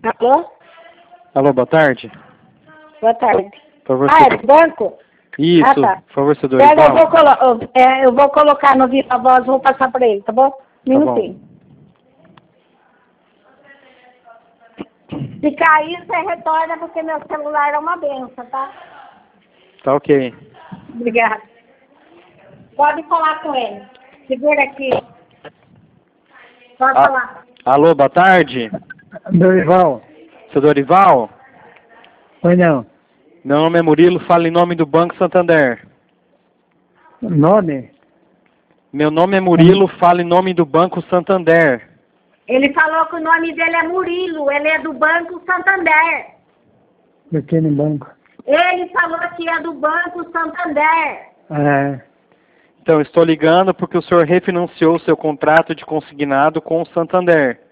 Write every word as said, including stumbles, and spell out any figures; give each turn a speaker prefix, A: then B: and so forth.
A: Alô?
B: Alô, boa tarde.
A: Boa tarde.
B: Por favor,
A: Ah, é do banco?
B: Isso,
A: Ah, tá.
B: por favor, seu
A: Pera, eu
B: Dorival.
A: vou, colo eu, é, eu vou colocar no viva voz, vou passar para ele, tá bom? Minutinho. Se cair, você retorna, porque meu celular é uma benção, tá?
B: Tá ok.
A: Obrigada. Pode falar com ele. Segura aqui. Pode
B: Ah,
A: falar.
B: alô, boa tarde.
C: Dorival,
B: Seu Dorival,
C: pois não.
B: meu nome é Murilo, falo em nome do Banco Santander.
C: Nome?
B: Meu nome é Murilo, falo em nome do Banco Santander.
A: Ele falou que o nome dele é Murilo, ele é do Banco Santander.
C: Eu tenho no banco.
A: Ele falou que é do Banco Santander.
C: É,
B: Então, estou ligando porque o senhor refinanciou seu contrato de consignado com o Santander.